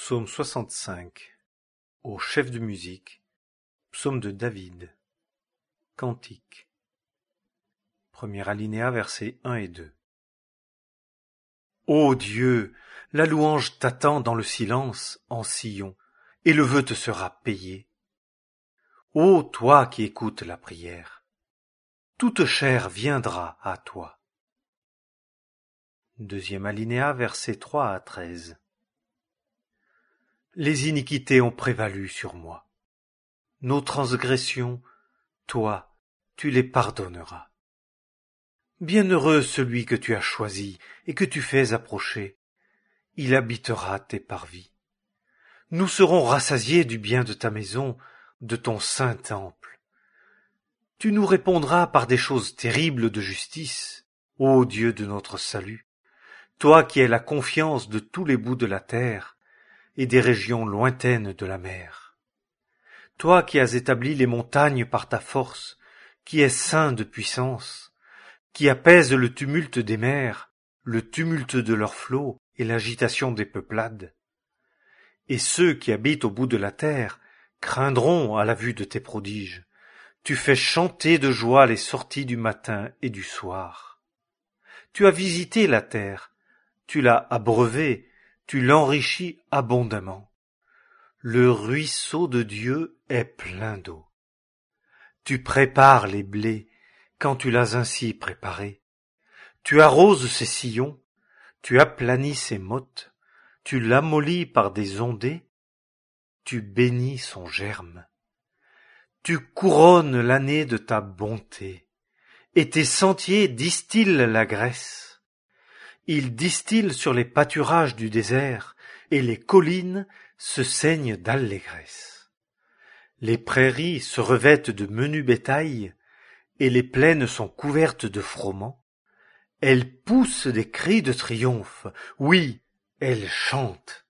Psaume 65. Au chef de musique. Psaume de David. Cantique. Premier alinéa, versets 1 et 2. Ô Dieu, la louange t'attend dans le silence, en Sion, et le vœu te sera payé. Ô toi qui écoutes la prière, toute chair viendra à toi. Deuxième alinéa, versets 3 à 13. Les iniquités ont prévalu sur moi. Nos transgressions, toi, tu les pardonneras. Bienheureux celui que tu as choisi et que tu fais approcher. Il habitera tes parvis. Nous serons rassasiés du bien de ta maison, de ton saint temple. Tu nous répondras par des choses terribles de justice, ô Dieu de notre salut, toi qui es la confiance de tous les bouts de la terre et des régions lointaines de la mer. Toi qui as établi les montagnes par ta force, qui es saint de puissance, qui apaise le tumulte des mers, le tumulte de leurs flots et l'agitation des peuplades. Et ceux qui habitent au bout de la terre craindront à la vue de tes prodiges. Tu fais chanter de joie les sorties du matin et du soir. Tu as visité la terre, tu l'as abreuvée, tu l'enrichis abondamment. Le ruisseau de Dieu est plein d'eau. Tu prépares les blés quand tu l'as ainsi préparé. Tu arroses ses sillons, tu aplanis ses mottes, tu l'amollis par des ondées, tu bénis son germe. Tu couronnes l'année de ta bonté, et tes sentiers distillent la graisse. Ils distillent sur les pâturages du désert, et les collines se saignent d'allégresse. Les prairies se revêtent de menu bétail, et les plaines sont couvertes de froment. Elles poussent des cris de triomphe, oui, elles chantent.